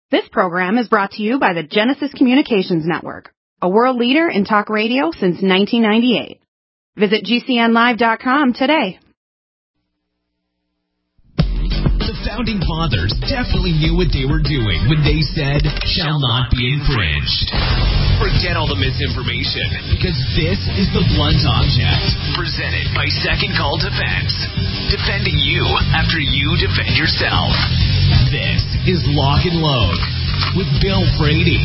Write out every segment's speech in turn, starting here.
This program is brought to you by the Genesis Communications Network, a world leader in talk radio since 1998. Visit GCNlive.com today. The Founding Fathers definitely knew what they were doing when they said, shall not be infringed. Forget all the misinformation, because this is the Blunt Object, presented by Second Call Defense. Defending you after you defend yourself. This is Lock and Load with Bill Frady.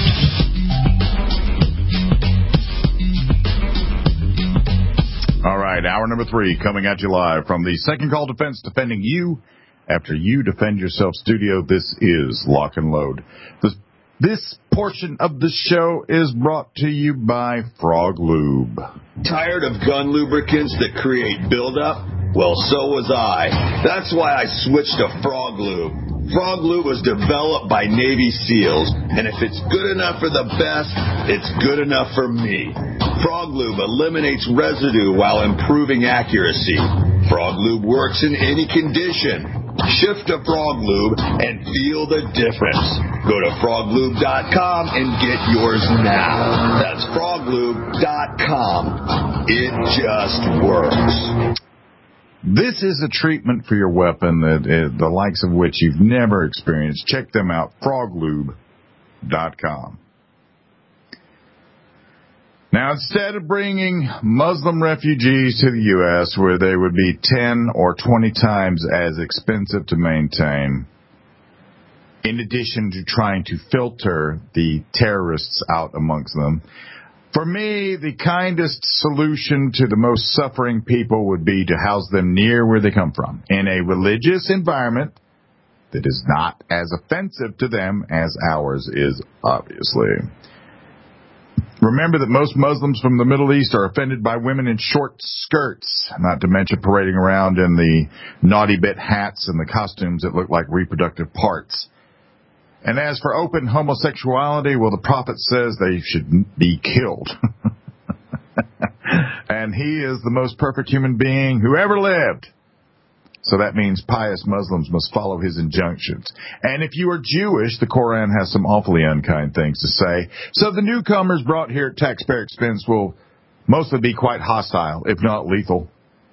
All right, hour number 3 coming at you live from the Second Call Defense, defending you after you defend yourself studio. This is Lock and Load. This portion of the show is brought to you by Frog Lube. Tired of gun lubricants that create buildup? Well, so was I. That's why I switched to Frog Lube. Frog Lube was developed by Navy SEALs, and if it's good enough for the best, it's good enough for me. Frog Lube eliminates residue while improving accuracy. Frog Lube works in any condition. Shift to Frog Lube and feel the difference. Go to froglube.com and get yours now. That's froglube.com. It just works. This is a treatment for your weapon that the likes of which you've never experienced. Check them out, froglube.com. Now, instead of bringing Muslim refugees to the U.S., where they would be 10 or 20 times as expensive to maintain, in addition to trying to filter the terrorists out amongst them, for me, the kindest solution to the most suffering people would be to house them near where they come from, in a religious environment that is not as offensive to them as ours is, obviously. Remember that most Muslims from the Middle East are offended by women in short skirts, not to mention parading around in the naughty bit hats and the costumes that look like reproductive parts. And as for open homosexuality, well, the Prophet says they should be killed. And he is the most perfect human being who ever lived. So that means pious Muslims must follow his injunctions. And if you are Jewish, the Koran has some awfully unkind things to say. So the newcomers brought here at taxpayer expense will mostly be quite hostile, if not lethal.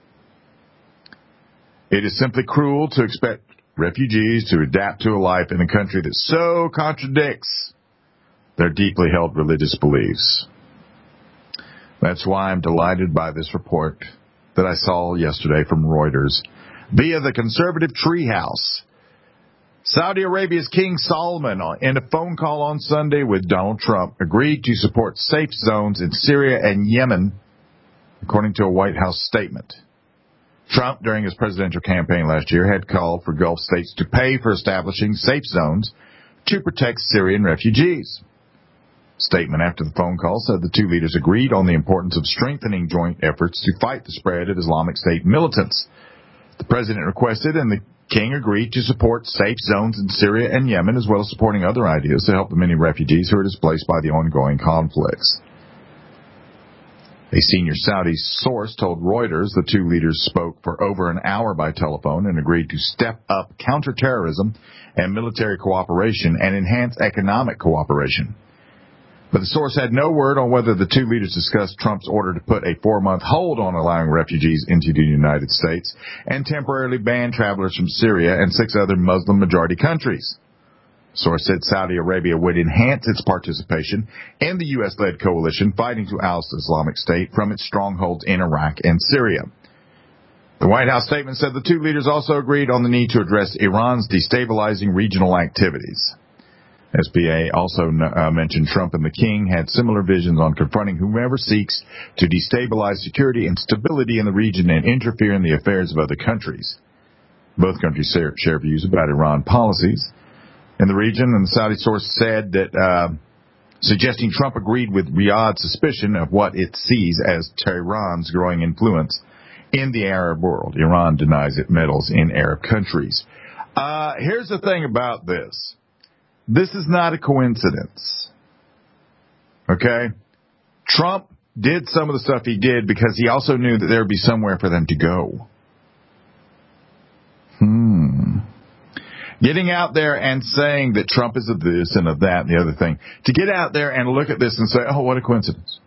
It is simply cruel to expect refugees to adapt to a life in a country that so contradicts their deeply held religious beliefs. That's why I'm delighted by this report that I saw yesterday from Reuters via the conservative treehouse. Saudi Arabia's King Salman, in a phone call on Sunday with Donald Trump, agreed to support safe zones in Syria and Yemen, according to a White House statement. Trump, during his presidential campaign last year, had called for Gulf states to pay for establishing safe zones to protect Syrian refugees. Statement after the phone call said the two leaders agreed on the importance of strengthening joint efforts to fight the spread of Islamic State militants. The president requested and the king agreed to support safe zones in Syria and Yemen, as well as supporting other ideas to help the many refugees who are displaced by the ongoing conflicts. A senior Saudi source told Reuters the two leaders spoke for over an hour by telephone and agreed to step up counterterrorism and military cooperation and enhance economic cooperation. But the source had no word on whether the two leaders discussed Trump's order to put a 4-month hold on allowing refugees into the United States and temporarily ban travelers from Syria and 6 other Muslim-majority countries. Source said Saudi Arabia would enhance its participation in the U.S.-led coalition fighting to oust Islamic State from its strongholds in Iraq and Syria. The White House statement said the two leaders also agreed on the need to address Iran's destabilizing regional activities. SPA also mentioned Trump and the king had similar visions on confronting whomever seeks to destabilize security and stability in the region and interfere in the affairs of other countries. Both countries share views about Iran policies in the region, and the Saudi source said that suggesting Trump agreed with Riyadh's suspicion of what it sees as Tehran's growing influence in the Arab world. Iran denies it meddles in Arab countries. Here's the thing about this. This is not a coincidence. Okay? Trump did some of the stuff he did because he also knew that there would be somewhere for them to go. Getting out there and saying that Trump is of this and of that and the other thing. To get out there and look at this and say, oh, what a coincidence.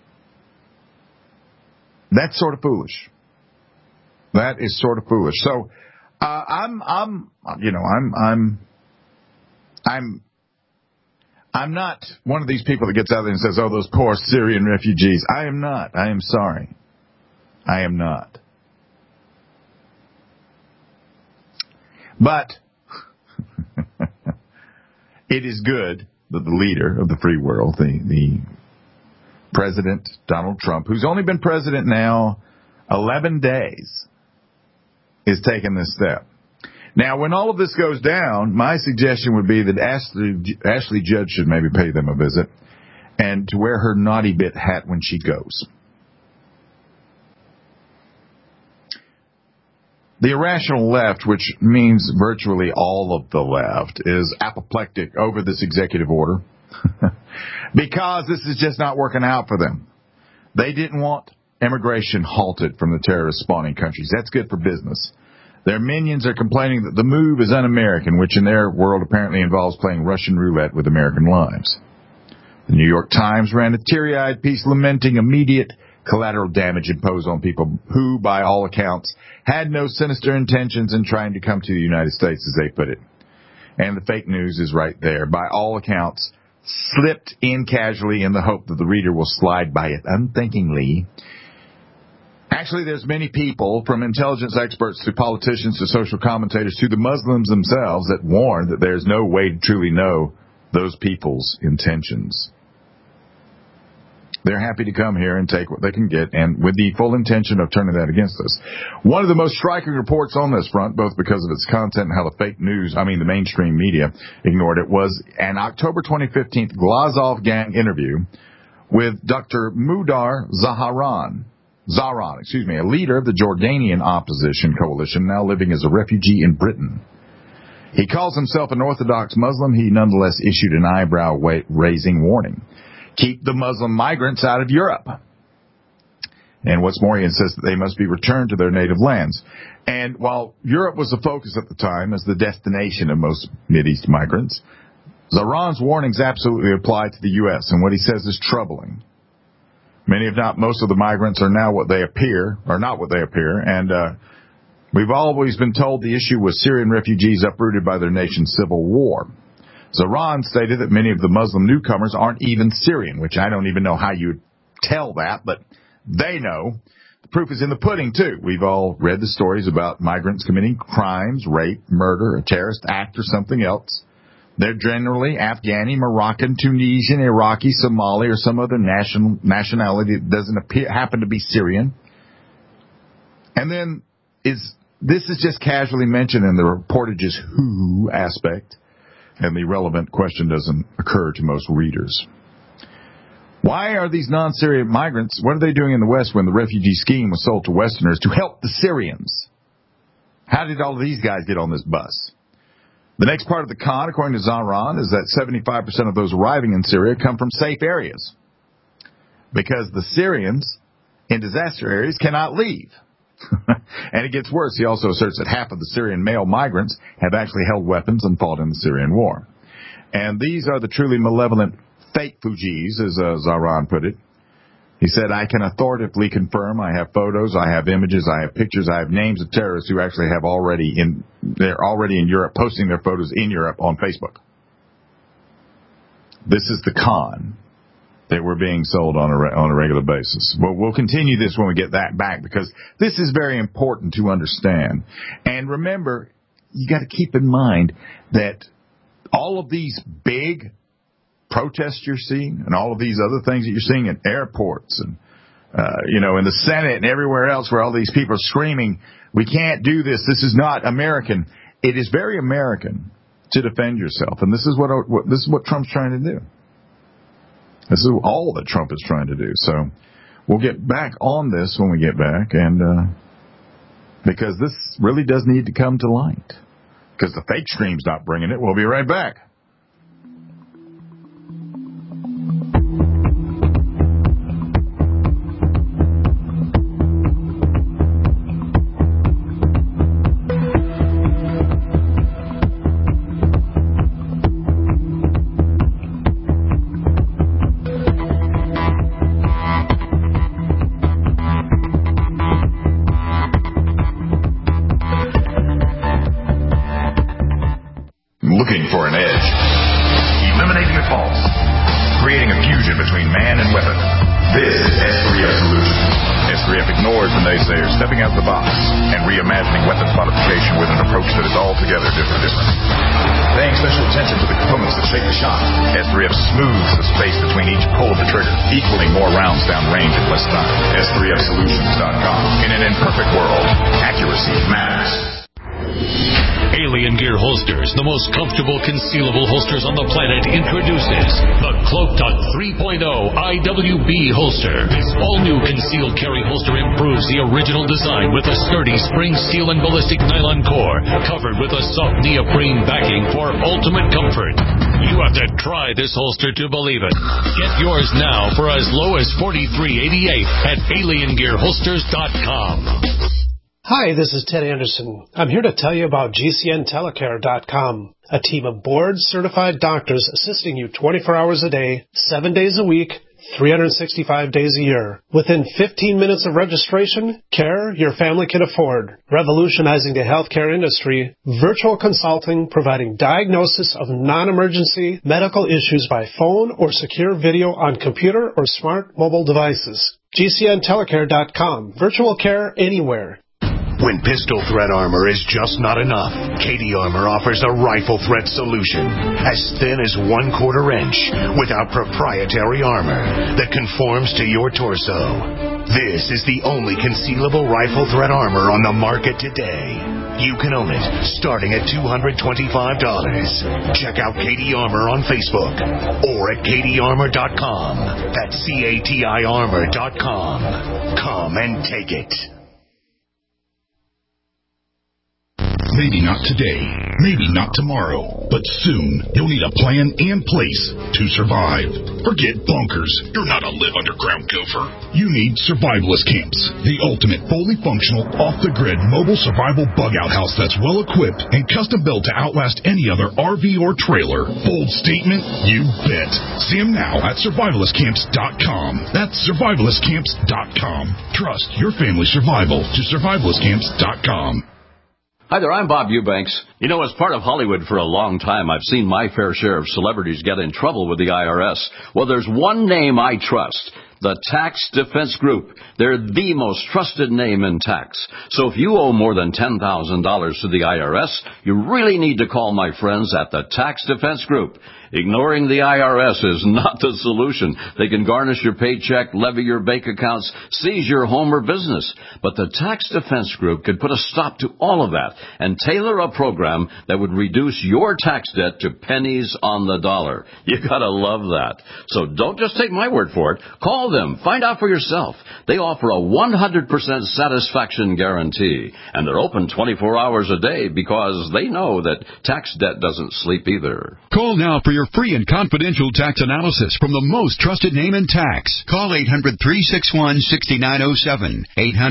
That's sort of foolish. That is sort of foolish. So, I'm not one of these people that gets out there and says, oh, those poor Syrian refugees. I am not. I am sorry. I am not. But it is good that the leader of the free world, the President Donald Trump, who's only been president now 11 days, is taking this step. Now, when all of this goes down, my suggestion would be that Ashley Judd should maybe pay them a visit and to wear her naughty bit hat when she goes. The irrational left, which means virtually all of the left, is apoplectic over this executive order because this is just not working out for them. They didn't want immigration halted from the terrorist spawning countries. That's good for business. Their minions are complaining that the move is un-American, which in their world apparently involves playing Russian roulette with American lives. The New York Times ran a teary-eyed piece lamenting immediate collateral damage imposed on people who, by all accounts, had no sinister intentions in trying to come to the United States, as they put it. And the fake news is right there. By all accounts, slipped in casually in the hope that the reader will slide by it unthinkingly. Actually, there's many people, from intelligence experts to politicians to social commentators to the Muslims themselves, that warn that there's no way to truly know those people's intentions. They're happy to come here and take what they can get, and with the full intention of turning that against us. One of the most striking reports on this front, both because of its content and how the fake news, the mainstream media ignored it, was an October 2015 Glazov gang interview with Dr. Mudar Zaharan, a leader of the Jordanian opposition coalition, now living as a refugee in Britain. He calls himself an Orthodox Muslim. He nonetheless issued an eyebrow-raising warning. Keep the Muslim migrants out of Europe. And what's more, he insists that they must be returned to their native lands. And while Europe was the focus at the time as the destination of most Mideast migrants, Zaharan's warnings absolutely apply to the U.S., and what he says is troubling. Many, if not most, of the migrants are now what they appear, or not what they appear, and we've always been told the issue was Syrian refugees uprooted by their nation's civil war. Zaharan stated that many of the Muslim newcomers aren't even Syrian, which I don't even know how you'd tell that, but they know. The proof is in the pudding, too. We've all read the stories about migrants committing crimes, rape, murder, a terrorist act, or something else. They're generally Afghani, Moroccan, Tunisian, Iraqi, Somali, or some other nationality that doesn't happen to be Syrian. And then this is just casually mentioned in the reported just who aspect, and the relevant question doesn't occur to most readers. Why are these non-Syrian migrants, what are they doing in the West when the refugee scheme was sold to Westerners to help the Syrians? How did all of these guys get on this bus? The next part of the con, according to Zaharan, is that 75% of those arriving in Syria come from safe areas, because the Syrians in disaster areas cannot leave. And it gets worse. He also asserts that half of the Syrian male migrants have actually held weapons and fought in the Syrian war. And these are the truly malevolent fake Fujis, as Zaharan put it. He said, I can authoritatively confirm I have photos, I have images, I have pictures, I have names of terrorists who actually have they're already in Europe, posting their photos in Europe on Facebook. This is the con that we're being sold on a regular basis. Well, we'll continue this when we get that back, because this is very important to understand. And remember, you got to keep in mind that all of these big protests you're seeing and all of these other things that you're seeing in airports and, in the Senate and everywhere else where all these people are screaming, we can't do this, this is not American. It is very American to defend yourself. And this is what Trump's trying to do. This is all that Trump is trying to do. So we'll get back on this when we get back, and because this really does need to come to light. Because the fake stream's not bringing it. We'll be right back. edge. Eliminating the false. Creating a fusion between man and weapon. This is S3F Solutions. S3F ignores the naysayers, stepping out of the box and reimagining weapons modification with an approach that is altogether different. Paying special attention to the components that shape the shot. S3F smooths the space between each pull of the trigger, equaling more rounds down range in less time. S3FSolutions.com. In an imperfect world, accuracy matters. Alien Gear Holsters, the most comfortable concealable holsters on the planet, introduces the Cloak Tuck 3.0 IWB holster. This all-new concealed carry holster improves the original design with a sturdy spring steel and ballistic nylon core, covered with a soft neoprene backing for ultimate comfort. You have to try this holster to believe it. Get yours now for as low as $43.88 at AlienGearHolsters.com. Hi, this is Ted Anderson. I'm here to tell you about GCNTelecare.com, a team of board-certified doctors assisting you 24 hours a day, 7 days a week, 365 days a year. Within 15 minutes of registration, care your family can afford. Revolutionizing the healthcare industry, virtual consulting providing diagnosis of non-emergency medical issues by phone or secure video on computer or smart mobile devices. GCNTelecare.com. Virtual care anywhere. When pistol threat armor is just not enough, KD Armor offers a rifle threat solution as thin as 1/4 inch with our proprietary armor that conforms to your torso. This is the only concealable rifle threat armor on the market today. You can own it starting at $225. Check out KD Armor on Facebook or at KDArmor.com. That's CATI Armor.com. Come and take it. Maybe not today, maybe not tomorrow, but soon you'll need a plan in place to survive. Forget bunkers. You're not a live underground gopher. You need survivalist camps, the ultimate fully functional, off-the-grid mobile survival bug-out house that's well-equipped and custom-built to outlast any other RV or trailer. Bold statement? You bet. See them now at survivalistcamps.com. That's survivalistcamps.com. Trust your family's survival to survivalistcamps.com. Hi there, I'm Bob Eubanks. You know, as part of Hollywood for a long time, I've seen my fair share of celebrities get in trouble with the IRS. Well, there's one name I trust. The Tax Defense Group. They're the most trusted name in tax. So if you owe more than $10,000 to the IRS, you really need to call my friends at the Tax Defense Group. Ignoring the IRS is not the solution. They can garnish your paycheck, levy your bank accounts, seize your home or business. But the Tax Defense Group could put a stop to all of that and tailor a program that would reduce your tax debt to pennies on the dollar. You gotta love that. So don't just take my word for it. Call them. Find out for yourself. They offer a 100% satisfaction guarantee. And they're open 24 hours a day because they know that tax debt doesn't sleep either. Call now for your free and confidential tax analysis from the most trusted name in tax. Call 800-361-6907.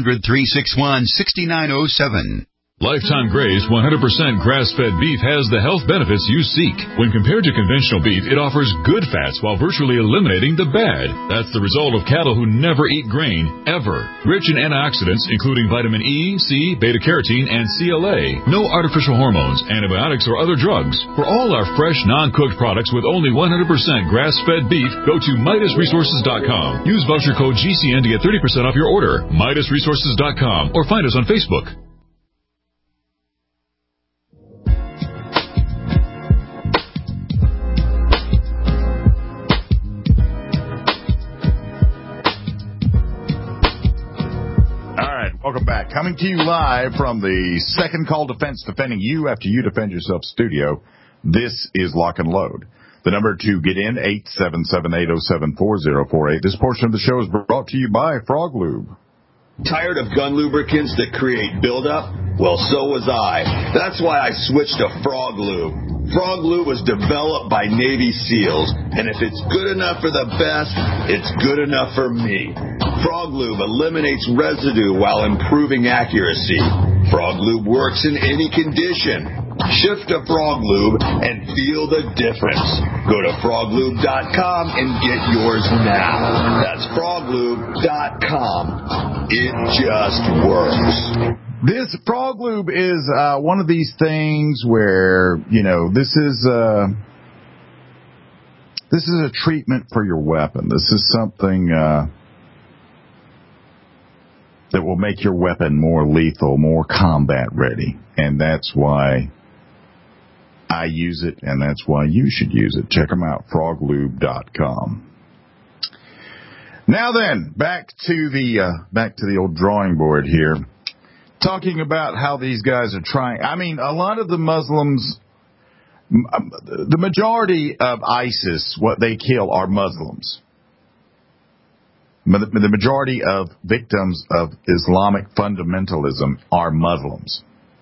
800-361-6907. Lifetime Graze 100% grass-fed beef has the health benefits you seek. When compared to conventional beef, it offers good fats while virtually eliminating the bad. That's the result of cattle who never eat grain, ever. Rich in antioxidants, including vitamin E, C, beta-carotene, and CLA. No artificial hormones, antibiotics, or other drugs. For all our fresh, non-cooked products with only 100% grass-fed beef, go to MidasResources.com. Use voucher code GCN to get 30% off your order. MidasResources.com or find us on Facebook. Welcome back. Coming to you live from the Second Call Defense, defending you after you defend yourself studio. This is Lock and Load. The number to get in, 877-807-4048. This portion of the show is brought to you by Frog Lube. Tired of gun lubricants that create buildup? Well, so was I. That's why I switched to Frog Lube. Frog Lube was developed by Navy SEALs, and if it's good enough for the best, it's good enough for me. Frog Lube eliminates residue while improving accuracy. Frog Lube works in any condition. Shift to Frog Lube and feel the difference. Go to froglube.com and get yours now. That's froglube.com. It just works. This frog lube is one of these things where, this is a treatment for your weapon. This is something that will make your weapon more lethal, more combat ready. And that's why I use it, and that's why you should use it. Check them out, froglube.com. Now then, back to the old drawing board here. Talking about how these guys are trying. I mean, a lot of the Muslims, the majority of ISIS, what they kill are Muslims. The majority of victims of Islamic fundamentalism are Muslims.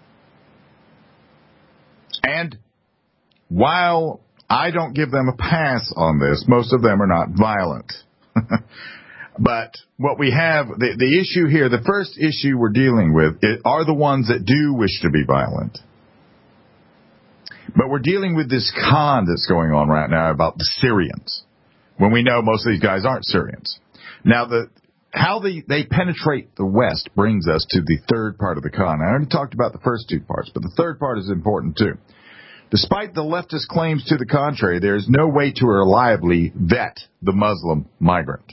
And while I don't give them a pass on this, most of them are not violent. But what we have, the issue here, the first issue we're dealing with are the ones that do wish to be violent. But we're dealing with this con that's going on right now about the Syrians, when we know most of these guys aren't Syrians. Now, how they penetrate the West brings us to the third part of the con. I already talked about the first two parts, but the third part is important too. Despite the leftist claims to the contrary, there is no way to reliably vet the Muslim migrant.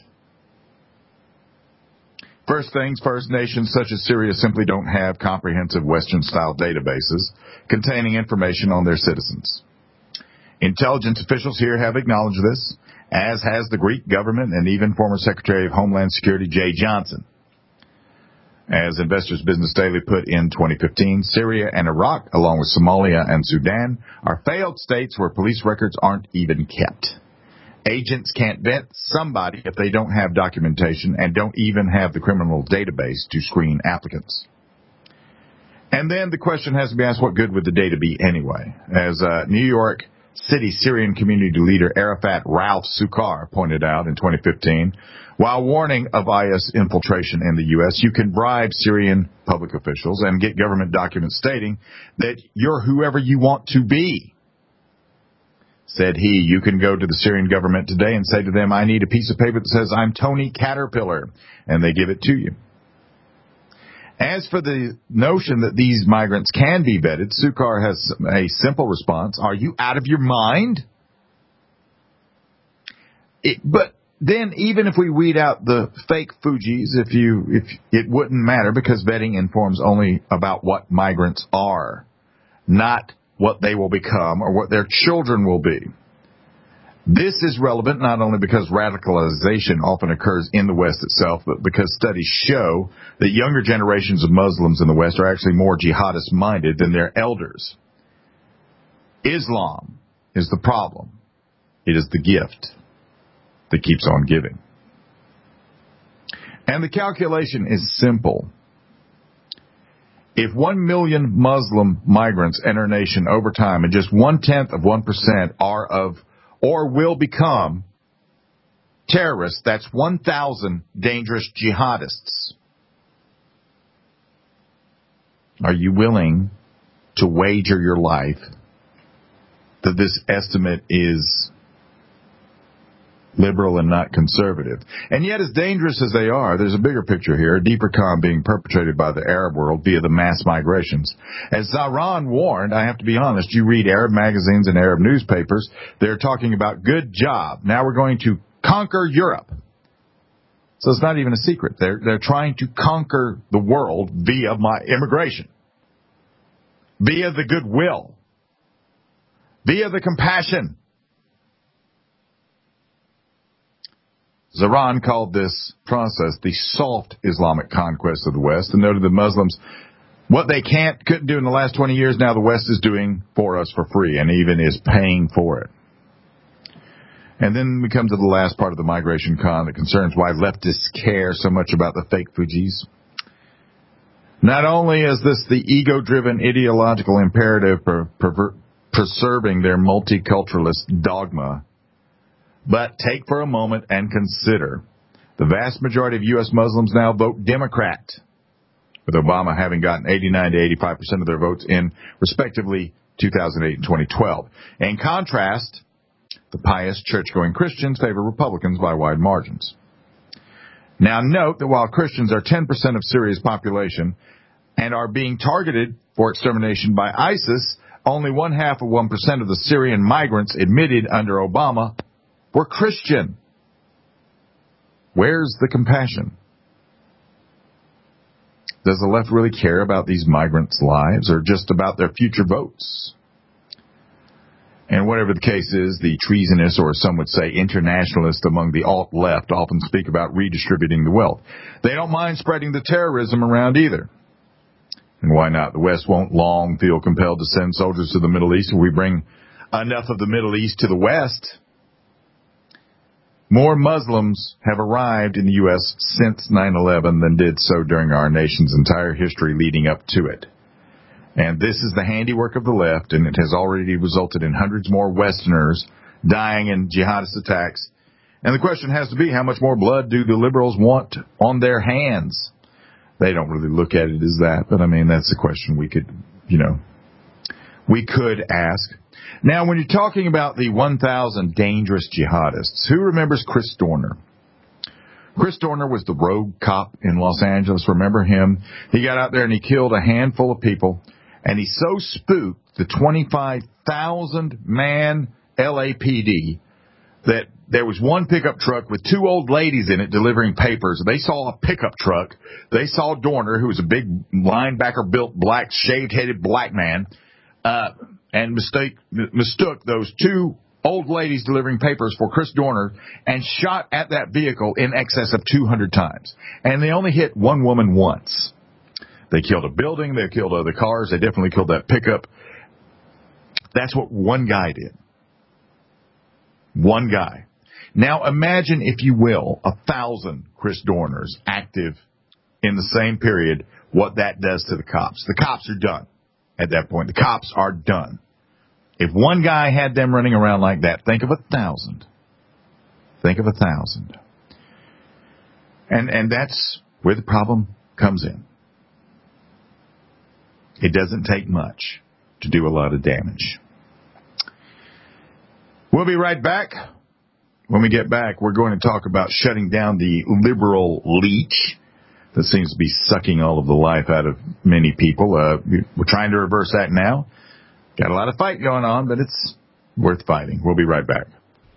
First things first, nations such as Syria simply don't have comprehensive Western-style databases containing information on their citizens. Intelligence officials here have acknowledged this, as has the Greek government and even former Secretary of Homeland Security Jay Johnson. As Investors Business Daily put in 2015, Syria and Iraq, along with Somalia and Sudan, are failed states where police records aren't even kept. Agents can't vet somebody if they don't have documentation and don't even have the criminal database to screen applicants. And then the question has to be asked, what good would the data be anyway? As New York City Syrian community leader Arafat Ralph Sukar pointed out in 2015, while warning of IS infiltration in the U.S., you can bribe Syrian public officials and get government documents stating that you're whoever you want to be. Said he, you can go to the Syrian government today and say to them, I need a piece of paper that says I'm Tony Caterpillar, and they give it to you. As for the notion that these migrants can be vetted, Sukar has a simple response. Are you out of your mind? But then even if we weed out the fake Fujis, if it wouldn't matter because vetting informs only about what migrants are, not what they will become or what their children will be. This is relevant not only because radicalization often occurs in the West itself, but because studies show that younger generations of Muslims in the West are actually more jihadist-minded than their elders. Islam is the problem. It is the gift that keeps on giving. And the calculation is simple. If 1 million Muslim migrants enter our nation over time and just 0.1% are of or will become terrorists, that's 1,000 dangerous jihadists. Are you willing to wager your life that this estimate is liberal and not conservative? And yet, as dangerous as they are, there's a bigger picture here, a deeper con being perpetrated by the Arab world via the mass migrations. As Zahran warned, I have to be honest, you read Arab magazines and Arab newspapers, they're talking about good job. Now we're going to conquer Europe. So it's not even a secret. They're trying to conquer the world via immigration, via the goodwill, via the compassion. Zahran called this process the soft Islamic conquest of the West and noted that Muslims, what they couldn't do in the last 20 years, now the West is doing for us for free and even is paying for it. And then we come to the last part of the migration con that concerns why leftists care so much about the fake Fujis. Not only is this the ego-driven ideological imperative for preserving their multiculturalist dogma, but take for a moment and consider the vast majority of U.S. Muslims now vote Democrat, with Obama having gotten 89 to 85% of their votes in, respectively, 2008 and 2012. In contrast, the pious church-going Christians favor Republicans by wide margins. Now note that while Christians are 10% of Syria's population, and are being targeted for extermination by ISIS, only 0.5% of the Syrian migrants admitted under Obama were Christian. Where's the compassion? Does the left really care about these migrants' lives or just about their future votes? And whatever the case is, the treasonous, or some would say internationalists among the alt-left often speak about redistributing the wealth. They don't mind spreading the terrorism around either. And why not? The West won't long feel compelled to send soldiers to the Middle East if we bring enough of the Middle East to the West. More Muslims have arrived in the U.S. since 9/11 than did so during our nation's entire history leading up to it. And this is the handiwork of the left, and it has already resulted in hundreds more Westerners dying in jihadist attacks. And the question has to be, how much more blood do the liberals want on their hands? They don't really look at it as that, but I mean, that's a question we could ask. Now, when you're talking about the 1,000 dangerous jihadists, who remembers Chris Dorner? Chris Dorner was the rogue cop in Los Angeles. Remember him? He got out there and he killed a handful of people, and he so spooked the 25,000-man LAPD that there was one pickup truck with two old ladies in it delivering papers. They saw a pickup truck. They saw Dorner, who was a big linebacker-built black, shaved-headed black man, and mistook those two old ladies delivering papers for Chris Dorner and shot at that vehicle in excess of 200 times. And they only hit one woman once. They killed a building. They killed other cars. They definitely killed that pickup. That's what one guy did. One guy. Now imagine, if you will, 1,000 Chris Dorners active in the same period, what that does to the cops. The cops are done at that point. The cops are done. If one guy had them running around like that, think of 1,000. Think of 1,000. And that's where the problem comes in. It doesn't take much to do a lot of damage. We'll be right back. When we get back, we're going to talk about shutting down the liberal leech that seems to be sucking all of the life out of many people. We're trying to reverse that now. Got a lot of fight going on, but it's worth fighting. We'll be right back.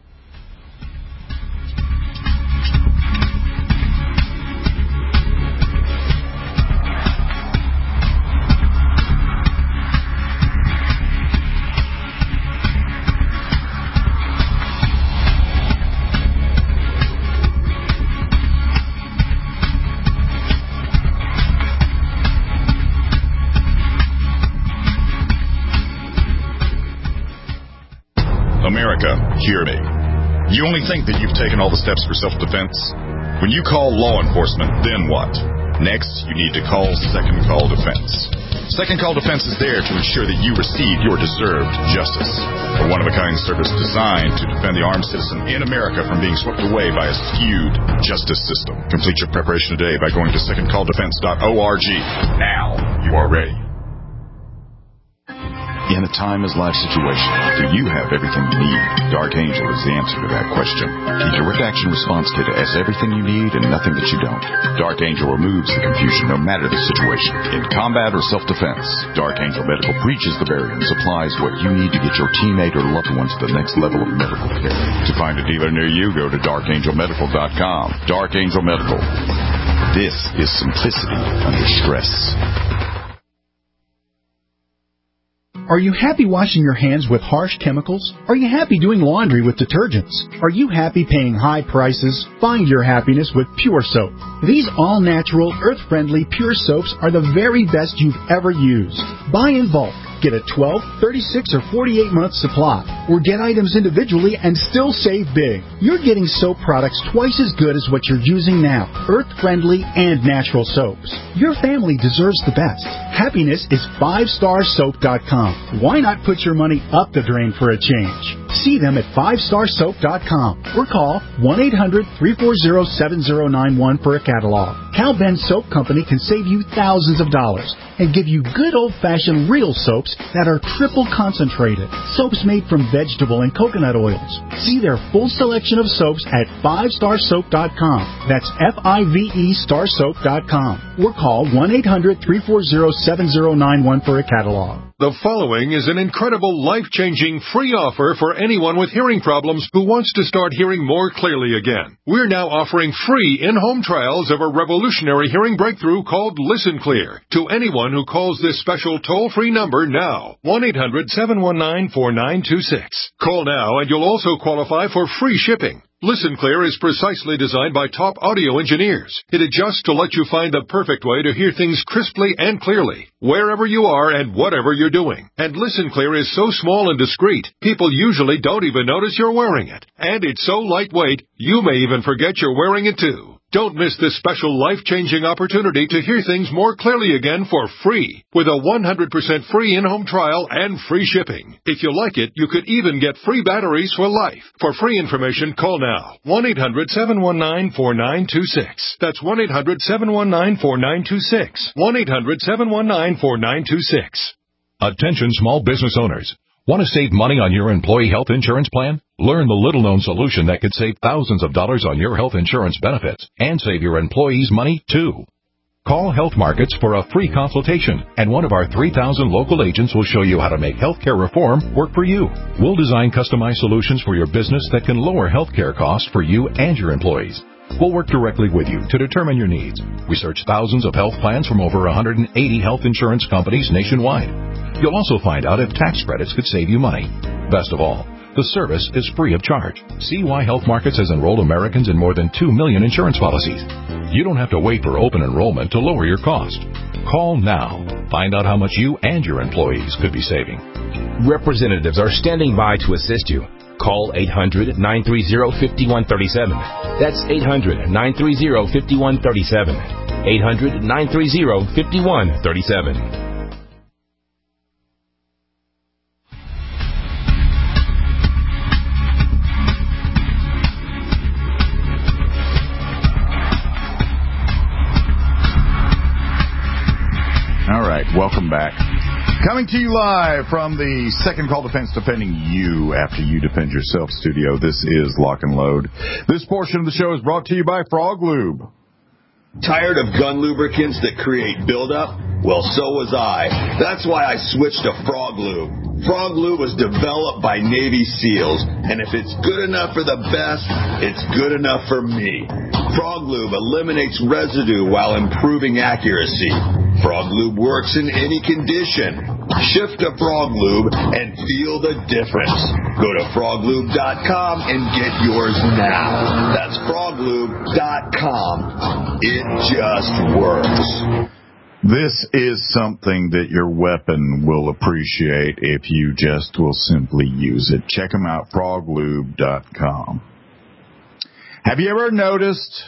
Hear me. You only think that you've taken all the steps for self-defense? When you call law enforcement, then what? Next, you need to call Second Call Defense. Second Call Defense is there to ensure that you receive your deserved justice. A one-of-a-kind service designed to defend the armed citizen in America from being swept away by a skewed justice system. Complete your preparation today by going to secondcalldefense.org. Now you are ready. In a timeless-life situation, do you have everything you need? Dark Angel is the answer to that question. The Direct Action Response Kit has everything you need and nothing that you don't. Dark Angel removes the confusion no matter the situation. In combat or self-defense, Dark Angel Medical breaches the barrier and supplies what you need to get your teammate or loved ones to the next level of medical care. To find a dealer near you, go to darkangelmedical.com. Dark Angel Medical. This is simplicity under stress. Are you happy washing your hands with harsh chemicals? Are you happy doing laundry with detergents? Are you happy paying high prices? Find your happiness with Pure Soap. These all-natural, earth-friendly Pure Soaps are the very best you've ever used. Buy in bulk. Get a 12, 36, or 48-month supply, or get items individually and still save big. You're getting soap products twice as good as what you're using now, earth-friendly and natural soaps. Your family deserves the best. Happiness is 5starsoap.com. Why not put your money up the drain for a change? See them at 5starsoap.com or call 1-800-340-7091 for a catalog. Cal Ben Soap Company can save you thousands of dollars and give you good old-fashioned real soaps that are triple concentrated. Soaps made from vegetable and coconut oils. See their full selection of soaps at 5starsoap.com. That's F-I-V-E starsoap.com. Or call 1-800-340-7091 for a catalog. The following is an incredible, life-changing free offer for anyone with hearing problems who wants to start hearing more clearly again. We're now offering free in-home trials of a revolutionary hearing breakthrough called Listen Clear to anyone who calls this special toll-free number now, 1-800-719-4926. Call now and you'll also qualify for free shipping. Listen Clear is precisely designed by top audio engineers. It adjusts to let you find the perfect way to hear things crisply and clearly, wherever you are and whatever you're doing. And Listen Clear is so small and discreet, people usually don't even notice you're wearing it. And it's so lightweight, you may even forget you're wearing it too. Don't miss this special life-changing opportunity to hear things more clearly again for free with a 100% free in-home trial and free shipping. If you like it, you could even get free batteries for life. For free information, call now. 1-800-719-4926. That's 1-800-719-4926. 1-800-719-4926. Attention small business owners. Want to save money on your employee health insurance plan? Learn the little-known solution that could save thousands of dollars on your health insurance benefits and save your employees money, too. Call Health Markets for a free consultation, and one of our 3,000 local agents will show you how to make healthcare reform work for you. We'll design customized solutions for your business that can lower healthcare costs for you and your employees. We'll work directly with you to determine your needs. We search thousands of health plans from over 180 health insurance companies nationwide. You'll also find out if tax credits could save you money. Best of all, the service is free of charge. See why Health Markets has enrolled Americans in more than 2 million insurance policies. You don't have to wait for open enrollment to lower your cost. Call now. Find out how much you and your employees could be saving. Representatives are standing by to assist you. Call 800-930-5137. That's 800-930-5137. 800-930-5137. All right, welcome back. Coming to you live from the Second Call Defense, defending you after you defend yourself studio. This is Lock and Load. This portion of the show is brought to you by Frog Lube. Tired of gun lubricants that create buildup? Well, so was I. That's why I switched to Frog Lube. Frog Lube was developed by Navy SEALs, and if it's good enough for the best, it's good enough for me. Frog Lube eliminates residue while improving accuracy. Frog Lube works in any condition. Shift to Frog Lube and feel the difference. Go to froglube.com and get yours now. That's froglube.com. It just works. This is something that your weapon will appreciate if you just will simply use it. Check them out, froglube.com. Have you ever noticed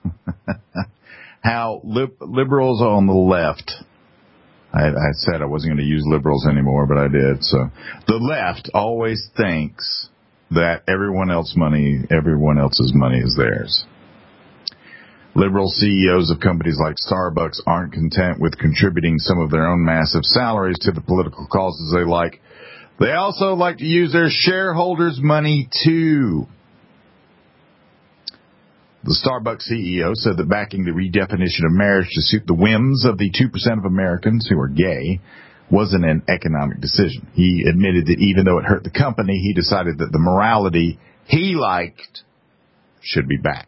how liberals on the left, I said I wasn't going to use liberals anymore, but I did. So the left always thinks that everyone else's money is theirs. Liberal CEOs of companies like Starbucks aren't content with contributing some of their own massive salaries to the political causes they like. They also like to use their shareholders' money, too. The Starbucks CEO said that backing the redefinition of marriage to suit the whims of the 2% of Americans who are gay wasn't an economic decision. He admitted that even though it hurt the company, he decided that the morality he liked should be backed.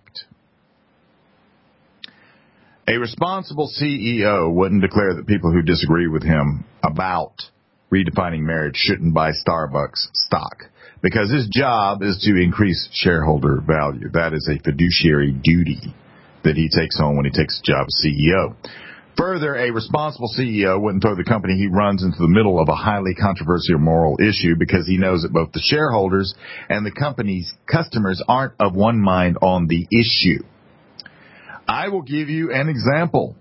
A responsible CEO wouldn't declare that people who disagree with him about redefining marriage shouldn't buy Starbucks stock, because his job is to increase shareholder value. That is a fiduciary duty that he takes on when he takes the job as CEO. Further, a responsible CEO wouldn't throw the company he runs into the middle of a highly controversial moral issue, because he knows that both the shareholders and the company's customers aren't of one mind on the issue. I will give you an example.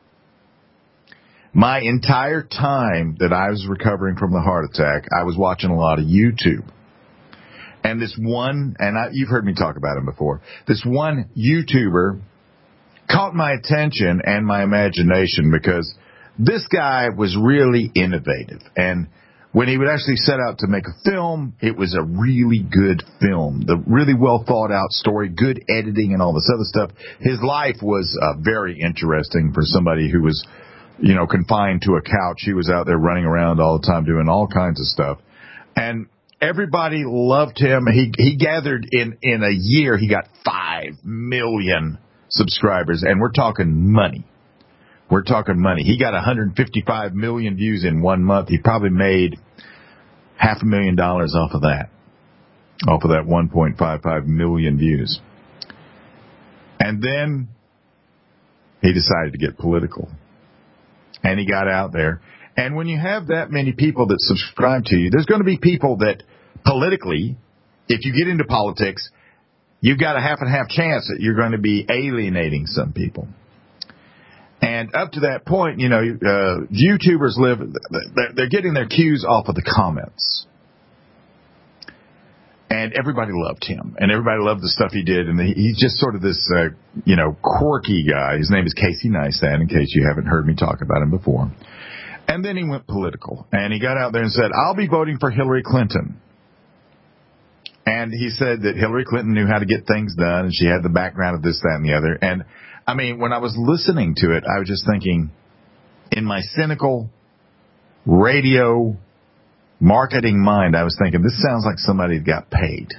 My entire time that I was recovering from the heart attack, I was watching a lot of YouTube. And this one, you've heard me talk about him before, this one YouTuber caught my attention and my imagination because this guy was really innovative. And when he would actually set out to make a film, it was a really good film. The really well thought out story, good editing and all this other stuff. His life was very interesting for somebody who was, confined to a couch. He was out there running around all the time doing all kinds of stuff. And everybody loved him. He gathered in a year, he got 5 million subscribers, and we're talking money. We're talking money. He got 155 million views in 1 month. He probably made $500,000 off of that 1.55 million views. And then he decided to get political. And he got out there. And when you have that many people that subscribe to you, there's going to be people that politically, if you get into politics, you've got a half and half chance that you're going to be alienating some people. And up to that point, YouTubers they're getting their cues off of the comments. And everybody loved him. And everybody loved the stuff he did. And he's just sort of this, quirky guy. His name is Casey Neistat, in case you haven't heard me talk about him before. And then he went political. And he got out there and said, I'll be voting for Hillary Clinton. And he said that Hillary Clinton knew how to get things done, and she had the background of this, that, and the other. And, when I was listening to it, I was just thinking, in my cynical radio marketing mind, I was thinking, this sounds like somebody that got paid.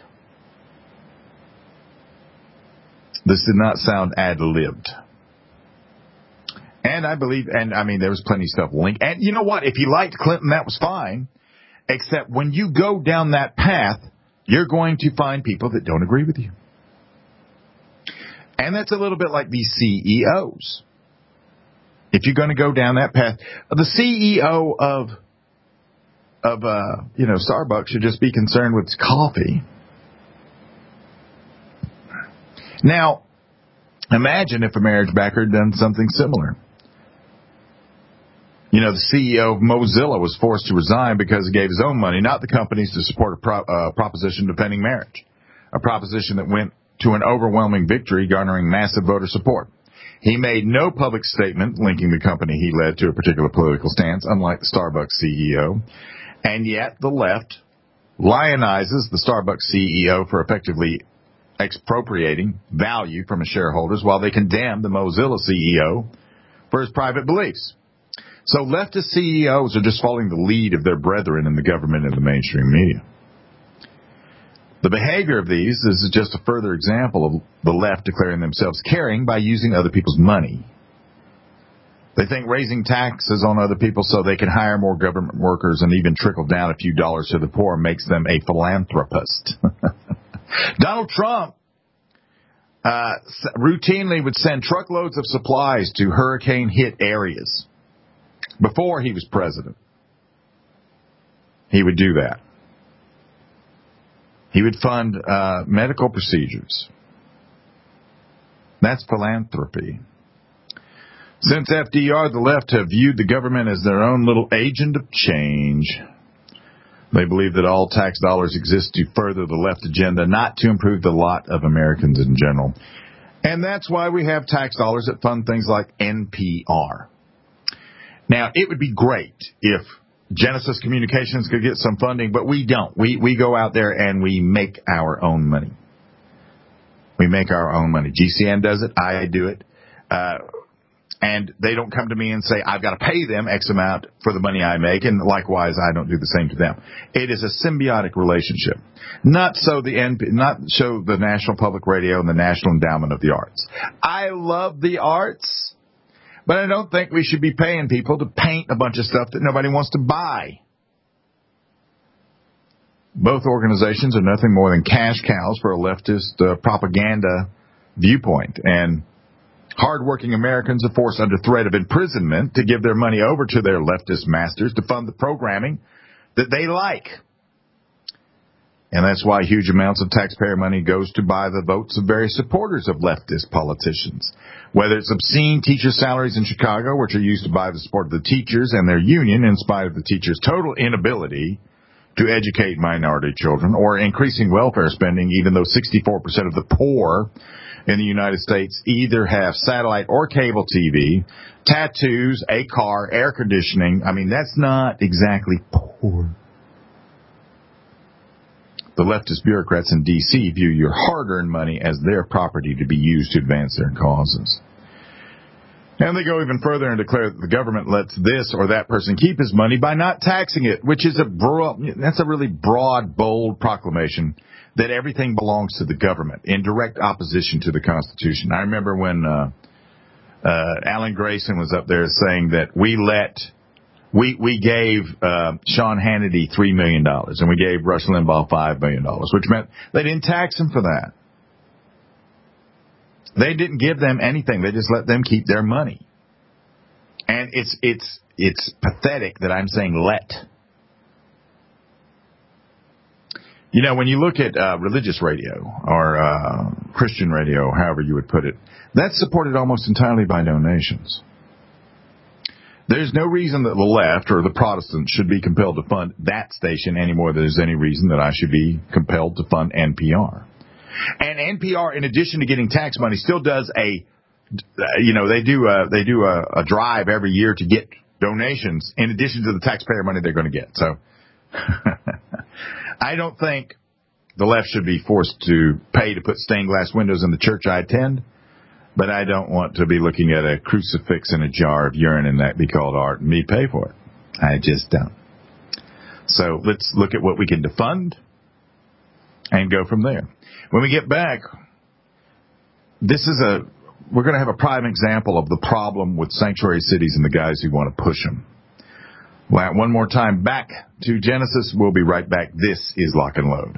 This did not sound ad-libbed. And I believe, there was plenty of stuff linked. And you know what? If you liked Clinton, that was fine. Except when you go down that path, you're going to find people that don't agree with you. And that's a little bit like these CEOs. If you're going to go down that path, the CEO of Starbucks should just be concerned with coffee. Now, imagine if a marriage backer had done something similar. The CEO of Mozilla was forced to resign because he gave his own money, not the company's, to support a proposition defending marriage. A proposition that went to an overwhelming victory, garnering massive voter support. He made no public statement linking the company he led to a particular political stance, unlike the Starbucks CEO. And yet the left lionizes the Starbucks CEO for effectively expropriating value from his shareholders, while they condemn the Mozilla CEO for his private beliefs. So leftist CEOs are just following the lead of their brethren in the government and the mainstream media. The behavior of these is just a further example of the left declaring themselves caring by using other people's money. They think raising taxes on other people so they can hire more government workers and even trickle down a few dollars to the poor makes them a philanthropist. Donald Trump routinely would send truckloads of supplies to hurricane-hit areas. Before he was president, he would do that. He would fund medical procedures. That's philanthropy. Since FDR, the left have viewed the government as their own little agent of change. They believe that all tax dollars exist to further the left agenda, not to improve the lot of Americans in general. And that's why we have tax dollars that fund things like NPR. Now, it would be great if Genesis Communications could get some funding, but we don't. We go out there and we make our own money. We make our own money. GCN does it. I do it. And they don't come to me and say, I've got to pay them X amount for the money I make, and likewise, I don't do the same to them. It is a symbiotic relationship. Not so the National Public Radio and the National Endowment of the Arts. I love the arts, but I don't think we should be paying people to paint a bunch of stuff that nobody wants to buy. Both organizations are nothing more than cash cows for a leftist propaganda viewpoint. And hardworking Americans are forced under threat of imprisonment to give their money over to their leftist masters to fund the programming that they like. And that's why huge amounts of taxpayer money goes to buy the votes of various supporters of leftist politicians. Whether it's obscene teacher salaries in Chicago, which are used to buy the support of the teachers and their union in spite of the teachers' total inability to educate minority children, or increasing welfare spending, even though 64% of the poor in the United States either have satellite or cable TV, tattoos, a car, air conditioning. I mean, that's not exactly poor. The leftist bureaucrats in D.C. view your hard-earned money as their property to be used to advance their causes. And they go even further and declare that the government lets this or that person keep his money by not taxing it, which is that's a really broad, bold proclamation that everything belongs to the government, in direct opposition to the Constitution. I remember when Alan Grayson was up there saying that we gave Sean Hannity $3 million, and we gave Rush Limbaugh $5 million, which meant they didn't tax him for that. They didn't give them anything. They just let them keep their money. And it's pathetic that I'm saying let. You know, when you look at religious radio or Christian radio, however you would put it, that's supported almost entirely by donations. There's no reason that the left or the Protestants should be compelled to fund that station any more than there's any reason that I should be compelled to fund NPR. And NPR, in addition to getting tax money, still does they do a drive every year to get donations in addition to the taxpayer money they're going to get. So I don't think the left should be forced to pay to put stained glass windows in the church I attend, but I don't want to be looking at a crucifix and a jar of urine and that be called art and me pay for it. I just don't. So let's look at what we can defund and go from there. When we get back, we're going to have a prime example of the problem with sanctuary cities and the guys who want to push them. One more time, back to Genesis. We'll be right back. This is Lock and Load.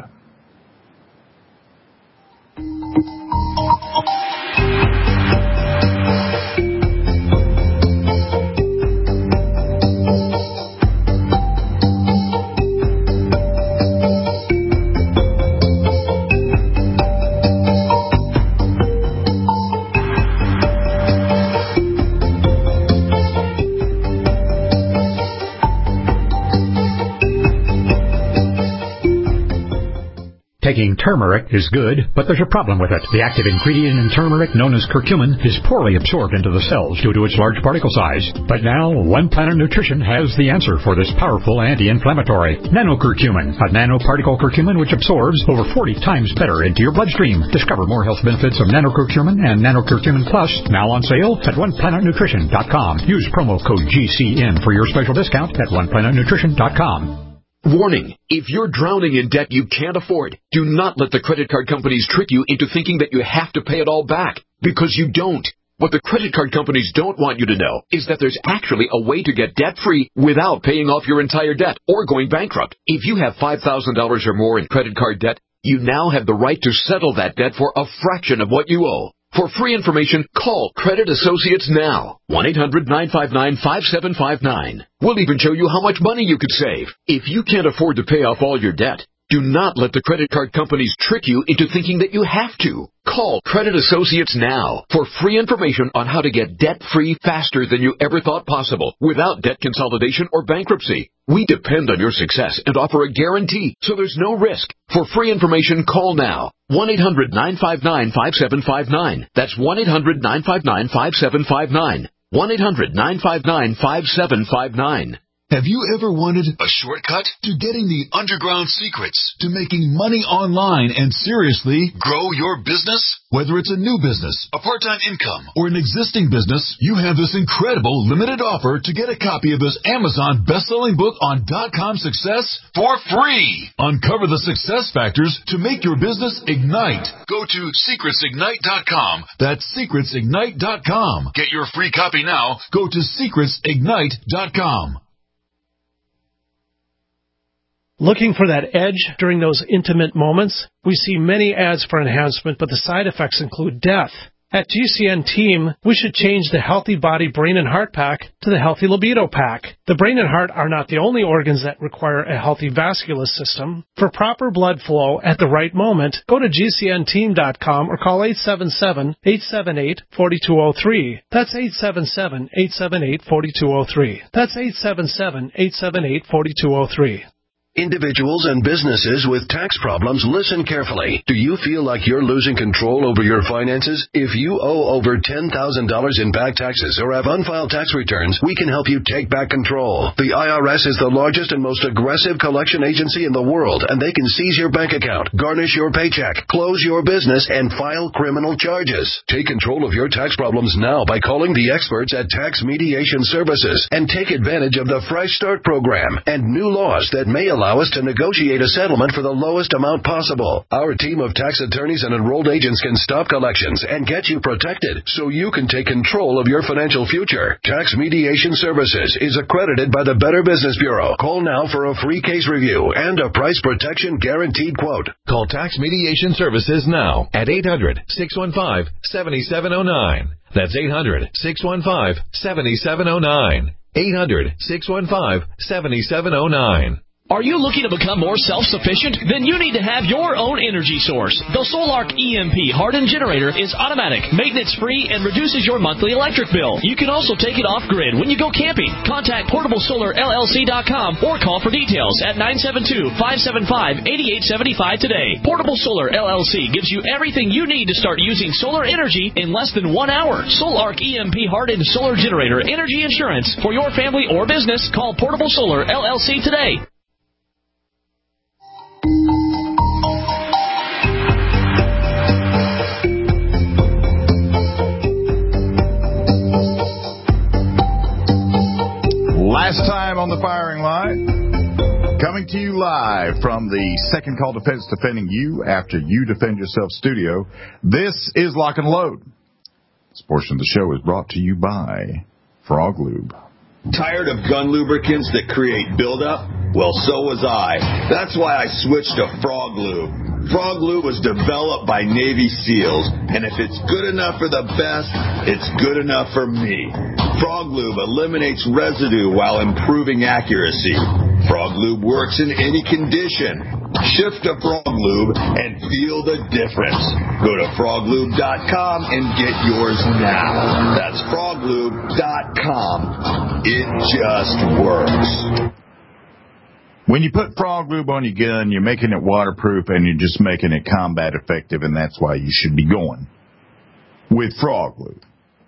Taking turmeric is good, but there's a problem with it. The active ingredient in turmeric, known as curcumin, is poorly absorbed into the cells due to its large particle size. But now, One Planet Nutrition has the answer for this powerful anti-inflammatory. Nanocurcumin, a nanoparticle curcumin which absorbs over 40 times better into your bloodstream. Discover more health benefits of nanocurcumin and nanocurcumin plus, now on sale at oneplanetnutrition.com. Use promo code GCN for your special discount at oneplanetnutrition.com. Warning, if you're drowning in debt you can't afford, do not let the credit card companies trick you into thinking that you have to pay it all back, because you don't. What the credit card companies don't want you to know is that there's actually a way to get debt-free without paying off your entire debt or going bankrupt. If you have $5,000 or more in credit card debt, you now have the right to settle that debt for a fraction of what you owe. For free information, call Credit Associates now. 1-800-959-5759. We'll even show you how much money you could save. If you can't afford to pay off all your debt, do not let the credit card companies trick you into thinking that you have to. Call Credit Associates now for free information on how to get debt-free faster than you ever thought possible without debt consolidation or bankruptcy. We depend on your success and offer a guarantee, so there's no risk. For free information, call now. 1-800-959-5759. That's 1-800-959-5759. 1-800-959-5759. Have you ever wanted a shortcut to getting the underground secrets to making money online and seriously grow your business? Whether it's a new business, a part-time income, or an existing business, you have this incredible limited offer to get a copy of this Amazon best-selling book on .com success for free. Uncover the success factors to make your business ignite. Go to secretsignite.com. That's secretsignite.com. Get your free copy now. Go to secretsignite.com. Looking for that edge during those intimate moments? We see many ads for enhancement, but the side effects include death. At GCN Team, we should change the Healthy Body Brain and Heart Pack to the Healthy Libido Pack. The brain and heart are not the only organs that require a healthy vascular system. For proper blood flow at the right moment, go to GCNteam.com or call 877-878-4203. That's 877-878-4203. That's 877-878-4203. Individuals and businesses with tax problems, listen carefully. Do you feel like you're losing control over your finances? If you owe over $10,000 in back taxes or have unfiled tax returns, we can help you take back control. The IRS is the largest and most aggressive collection agency in the world, and they can seize your bank account, garnish your paycheck, close your business, and file criminal charges. Take control of your tax problems now by calling the experts at Tax Mediation Services and take advantage of the Fresh Start program and new laws that may allow us to negotiate a settlement for the lowest amount possible. Our team of tax attorneys and enrolled agents can stop collections and get you protected so you can take control of your financial future. Tax Mediation Services is accredited by the Better Business Bureau. Call now for a free case review and a price protection guaranteed quote. Call Tax Mediation Services now at 800-615-7709. That's 800-615-7709. 800-615-7709. Are you looking to become more self-sufficient? Then you need to have your own energy source. The Solark EMP hardened generator is automatic, maintenance-free, and reduces your monthly electric bill. You can also take it off-grid when you go camping. Contact PortableSolarLLC.com or call for details at 972-575-8875 today. Portable Solar LLC gives you everything you need to start using solar energy in less than 1 hour. Solark EMP hardened solar generator energy insurance for your family or business. Call Portable Solar LLC today. Last time on the firing line, coming to you live from the Second Call Defense Defending You After You Defend Yourself studio. This is Lock and Load. This portion of the show is brought to you by Frog Lube. Tired of gun lubricants that create buildup? Well, so was I. That's why I switched to Frog Lube. Frog Lube was developed by Navy SEALs, and if it's good enough for the best, it's good enough for me. Frog Lube eliminates residue while improving accuracy. Frog Lube works in any condition. Shift to Frog Lube and feel the difference. Go to froglube.com and get yours now. That's froglube.com. It just works. When you put Frog Lube on your gun, you're making it waterproof and you're just making it combat effective, and that's why you should be going with Frog Lube.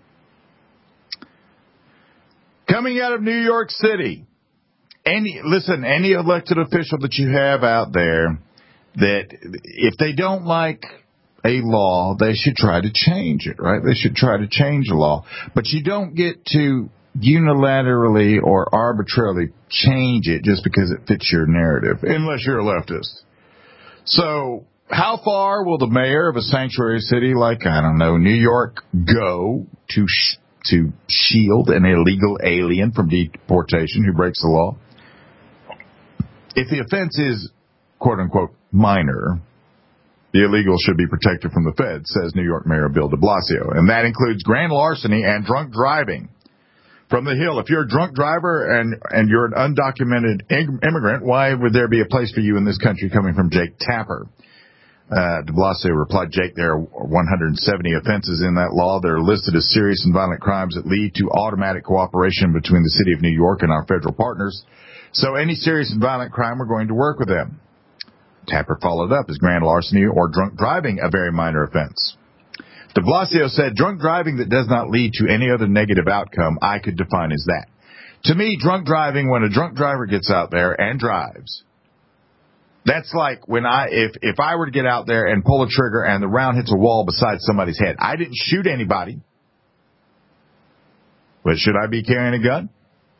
Coming out of New York City, any elected official that you have out there, that if they don't like a law, they should try to change it, right? They should try to change the law. But you don't get to unilaterally or arbitrarily change it just because it fits your narrative, unless you're a leftist. So how far will the mayor of a sanctuary city like, I don't know, New York go to shield an illegal alien from deportation who breaks the law? If the offense is, quote-unquote, minor, the illegal should be protected from the feds, says New York Mayor Bill de Blasio. And that includes grand larceny and drunk driving. From the Hill, if you're a drunk driver and you're an undocumented immigrant, why would there be a place for you in this country, coming from Jake Tapper? De Blasio replied, Jake, there are 170 offenses in that law that are listed as serious and violent crimes that lead to automatic cooperation between the city of New York and our federal partners. So any serious and violent crime, we're going to work with them. Tapper followed up, is grand larceny or drunk driving a very minor offense? De Blasio said, drunk driving that does not lead to any other negative outcome, I could define as that. To me, drunk driving, when a drunk driver gets out there and drives, that's like when if I were to get out there and pull a trigger and the round hits a wall beside somebody's head. I didn't shoot anybody, but should I be carrying a gun?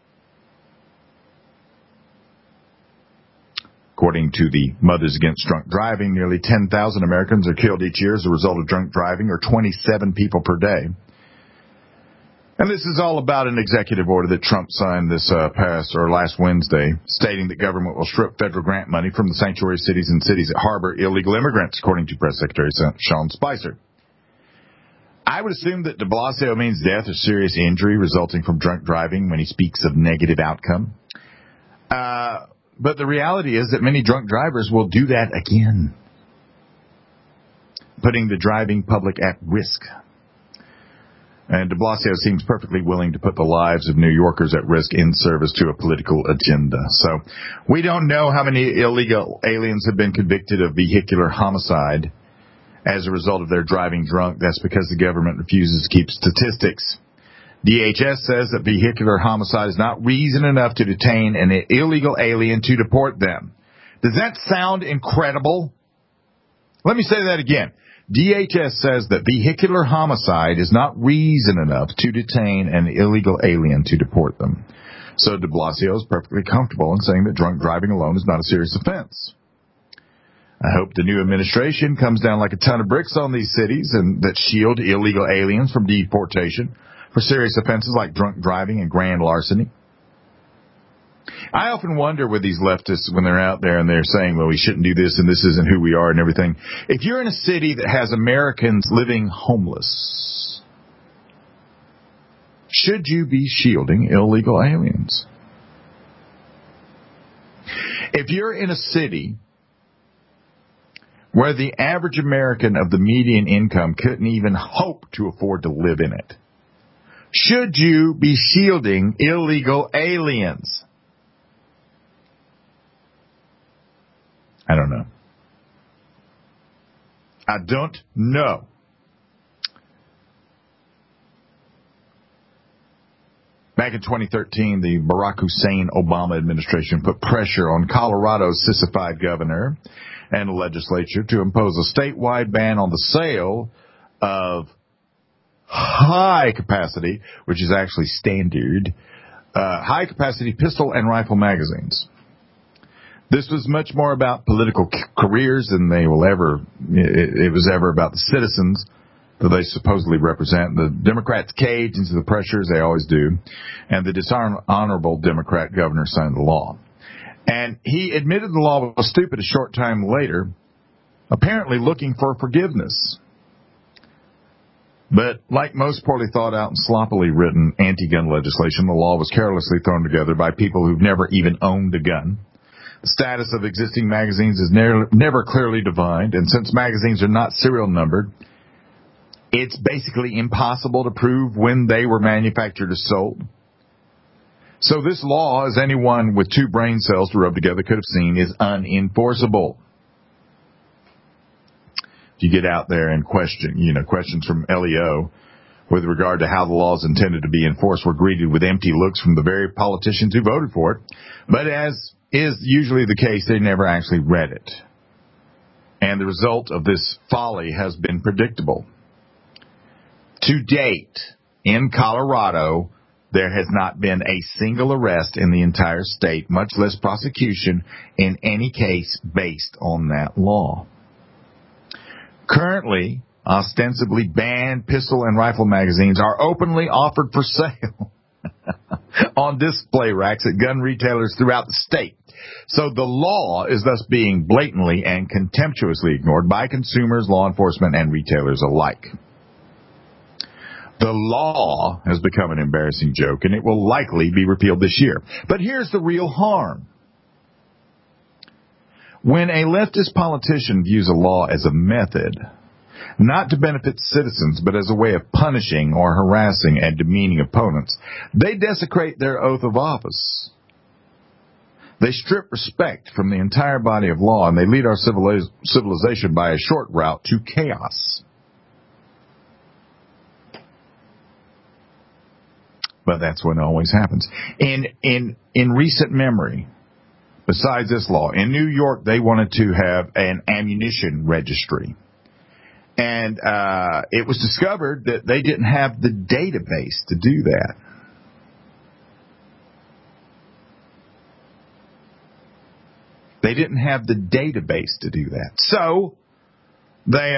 According to the Mothers Against Drunk Driving, nearly 10,000 Americans are killed each year as a result of drunk driving, or 27 people per day. And this is all about an executive order that Trump signed last Wednesday, stating that government will strip federal grant money from the sanctuary cities and cities that harbor illegal immigrants, according to Press Secretary Sean Spicer. I would assume that de Blasio means death or serious injury resulting from drunk driving when he speaks of negative outcome. But the reality is that many drunk drivers will do that again, putting the driving public at risk. And de Blasio seems perfectly willing to put the lives of New Yorkers at risk in service to a political agenda. So we don't know how many illegal aliens have been convicted of vehicular homicide as a result of their driving drunk. That's because the government refuses to keep statistics. DHS says that vehicular homicide is not reason enough to detain an illegal alien to deport them. Does that sound incredible? Let me say that again. DHS says that vehicular homicide is not reason enough to detain an illegal alien to deport them. So de Blasio is perfectly comfortable in saying that drunk driving alone is not a serious offense. I hope the new administration comes down like a ton of bricks on these cities and that shield illegal aliens from deportation for serious offenses like drunk driving and grand larceny. I often wonder with these leftists when they're out there and they're saying, well, we shouldn't do this and this isn't who we are and everything. If you're in a city that has Americans living homeless, should you be shielding illegal aliens? If you're in a city where the average American of the median income couldn't even hope to afford to live in it, should you be shielding illegal aliens? I don't know. I don't know. Back in 2013, the Barack Hussein Obama administration put pressure on Colorado's sissified governor and the legislature to impose a statewide ban on the sale of high-capacity, which is actually standard, high-capacity pistol and rifle magazines. This was much more about political careers than it was ever about the citizens that they supposedly represent. The Democrats caved into the pressures, they always do, and the dishonorable Democrat governor signed the law. And he admitted the law was stupid a short time later, apparently looking for forgiveness. But like most poorly thought out and sloppily written anti-gun legislation, the law was carelessly thrown together by people who've never even owned a gun. The status of existing magazines is never clearly defined, and since magazines are not serial numbered, it's basically impossible to prove when they were manufactured or sold. So this law, as anyone with two brain cells to rub together could have seen, is unenforceable. If you get out there and questions from LEO with regard to how the laws intended to be enforced were greeted with empty looks from the very politicians who voted for it. But as is usually the case, they never actually read it. And the result of this folly has been predictable. To date, in Colorado, there has not been a single arrest in the entire state, much less prosecution in any case based on that law. Currently, ostensibly banned pistol and rifle magazines are openly offered for sale on display racks at gun retailers throughout the state. So the law is thus being blatantly and contemptuously ignored by consumers, law enforcement, and retailers alike. The law has become an embarrassing joke, and it will likely be repealed this year. But here's the real harm. When a leftist politician views a law as a method, not to benefit citizens, but as a way of punishing or harassing and demeaning opponents, they desecrate their oath of office. They strip respect from the entire body of law, and they lead our civilization by a short route to chaos. But that's what always happens. In recent memory, besides this law, in New York, they wanted to have an ammunition registry. And it was discovered that they didn't have the database to do that. They didn't have the database to do that. So they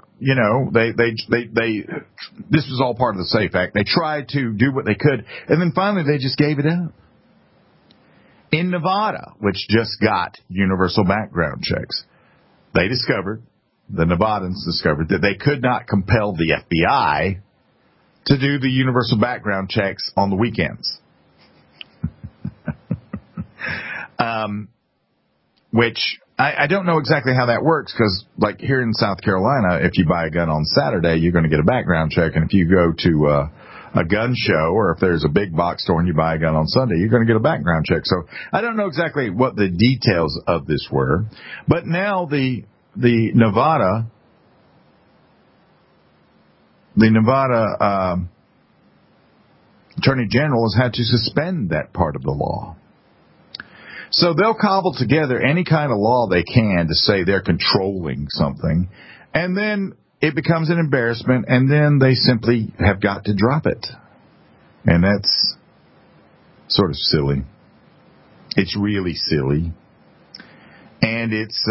this was all part of the SAFE Act. They tried to do what they could, and then finally they just gave it up. In Nevada, which just got universal background checks, the Nevadans discovered that they could not compel the FBI to do the universal background checks on the weekends. Which I don't know exactly how that works because, like here in South Carolina, if you buy a gun on Saturday, you're going to get a background check. And if you go to a gun show or if there's a big box store and you buy a gun on Sunday, you're going to get a background check. So I don't know exactly what the details of this were. But now the Nevada Attorney General has had to suspend that part of the law. So they'll cobble together any kind of law they can to say they're controlling something, and then it becomes an embarrassment, and then they simply have got to drop it. And that's sort of silly. It's really silly. And it's,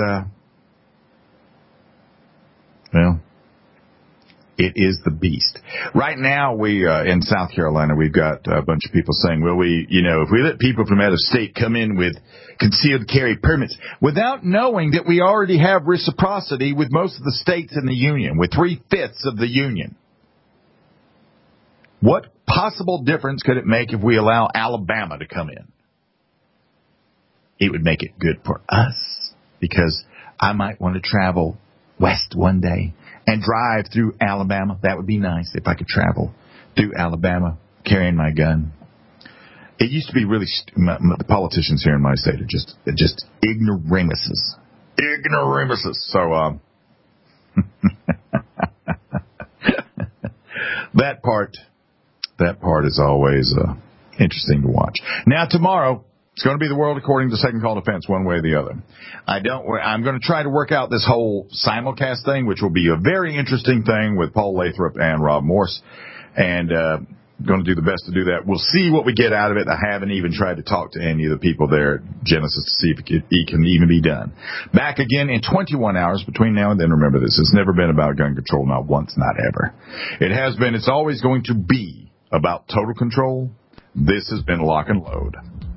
it is the beast. Right now, we in South Carolina, we've got a bunch of people saying, well, if we let people from out of state come in with concealed carry permits without knowing that we already have reciprocity with most of the states in the union, with 3/5 of the union. What possible difference could it make if we allow Alabama to come in? It would make it good for us because I might want to travel west one day and drive through Alabama. That would be nice if I could travel through Alabama carrying my gun. It used to be really the politicians here in my state are just ignoramuses. So that part is always interesting to watch. Now tomorrow, it's going to be the world according to Second Call Defense, one way or the other. I'm going to try to work out this whole simulcast thing, which will be a very interesting thing with Paul Lathrop and Rob Morse, and going to do the best to do that. We'll see what we get out of it. I haven't even tried to talk to any of the people there at Genesis to see if it can even be done. Back again in 21 hours between now and then. Remember this. It's never been about gun control, not once, not ever. It has been. It's always going to be about total control. This has been Lock and Load.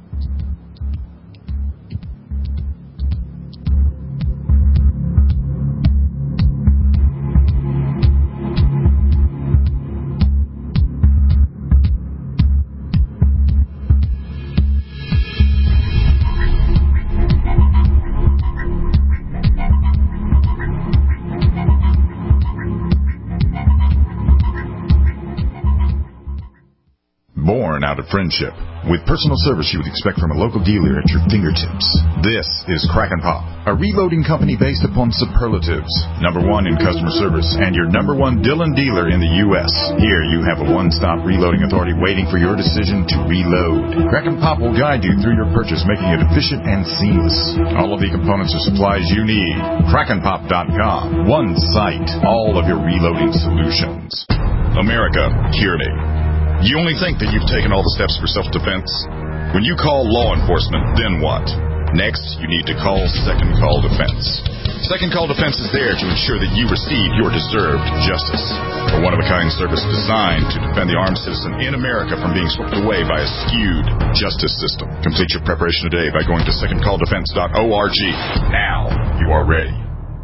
Born out of friendship, with personal service you would expect from a local dealer at your fingertips. This is Crack and Pop, a reloading company based upon superlatives. #1 in customer service and your #1 Dillon dealer in the U.S. Here you have a one-stop reloading authority waiting for your decision to reload. Crack and Pop will guide you through your purchase, making it efficient and seamless. All of the components and supplies you need. crackandpop.com. One site, all of your reloading solutions. America, hear me. You only think that you've taken all the steps for self-defense? When you call law enforcement, then what? Next, you need to call Second Call Defense. Second Call Defense is there to ensure that you receive your deserved justice. A one-of-a-kind service designed to defend the armed citizen in America from being swept away by a skewed justice system. Complete your preparation today by going to secondcalldefense.org. Now you are ready.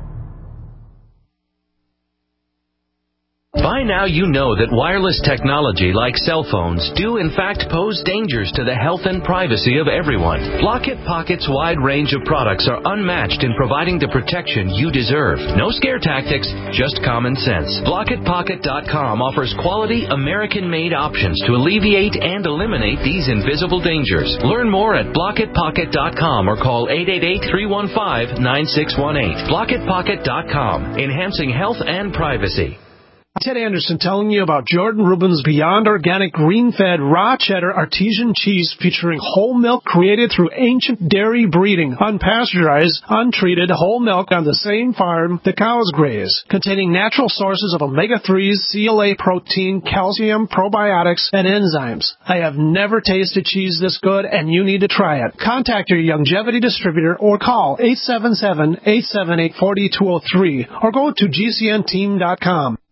By now you know that wireless technology like cell phones do in fact pose dangers to the health and privacy of everyone. Blockit Pocket's wide range of products are unmatched in providing the protection you deserve. No scare tactics, just common sense. BlockitPocket.com offers quality American-made options to alleviate and eliminate these invisible dangers. Learn more at BlockitPocket.com or call 888-315-9618. BlockitPocket.com, enhancing health and privacy. Ted Anderson telling you about Jordan Rubin's Beyond Organic Green-Fed Raw Cheddar Artesian Cheese featuring whole milk created through ancient dairy breeding, unpasteurized, untreated whole milk on the same farm the cows graze, containing natural sources of omega-3s, CLA protein, calcium, probiotics, and enzymes. I have never tasted cheese this good, and you need to try it. Contact your Longevity distributor or call 877-878-4203 or go to GCNteam.com.